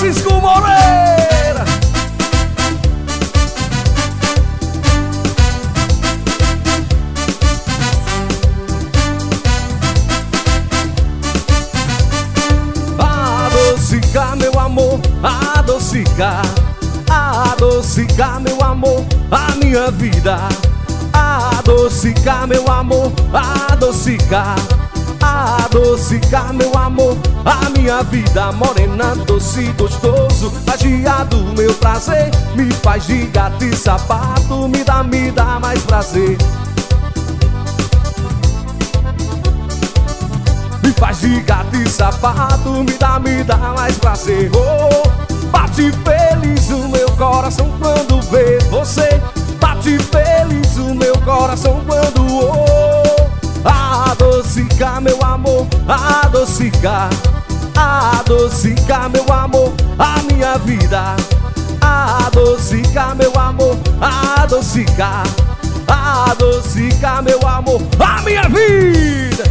Francisco Moreira. Adocicar, meu amor, adocicar. Adocicar, meu amor, a minha vida. Adocicar, meu amor, adocicar. Adocicar, meu amor, a minha vida. Morena, doce, gostoso, agiado, meu prazer. Me faz de gato e sapato, me dá mais prazer. Me faz de gato e sapato, me dá mais prazer. Oh, bate feliz o meu coração quando vê você. Bate feliz o meu coração quando adocicar, meu amor, adocicar. Adocicar, meu amor, a minha vida. Adocicar, meu amor, adocicar. Adocicar, meu amor, a minha vida.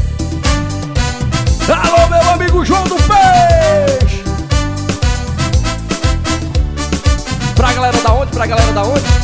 Alô, meu amigo João do Peixe. Pra galera da onde? Pra galera da onde?